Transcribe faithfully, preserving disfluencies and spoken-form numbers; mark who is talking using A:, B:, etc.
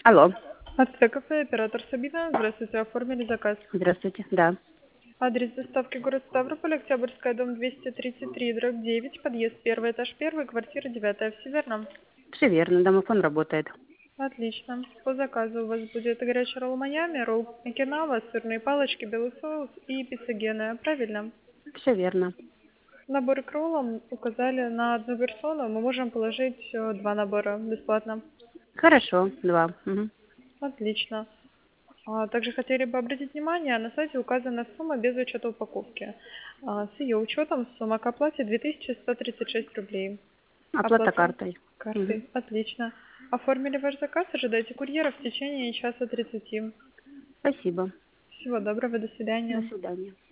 A: Алло.
B: Ацтек кафе, оператор Сабина. Здравствуйте, оформили заказ.
A: Здравствуйте. Да.
B: Адрес доставки город Ставрополь, Октябрьская, дом двести тридцать три, дробь девять, подъезд первый, этаж первый, квартира девятая. Все верно?
A: Все верно. Домофон работает.
B: Отлично. По заказу у вас будет горячий ролл Майами, ролл Окинава, сырные палочки, белый соус и пиццагены. Правильно?
A: Все верно.
B: Набор к роллам указали на одну персону. Мы можем положить э, два набора бесплатно.
A: Хорошо. Два. Мгм.
B: Отлично. А, Также хотели бы обратить внимание, на сайте указана сумма без учета упаковки. А, С ее учетом сумма к оплате две тысячи сто тридцать шесть рублей.
A: Оплата
B: Оплата
A: картой. Мгм.
B: картой. Отлично. Оформили ваш заказ, ожидайте курьера в течение часа тридцати.
A: Спасибо.
B: Всего доброго, до
A: До
B: свидания.
A: свидания.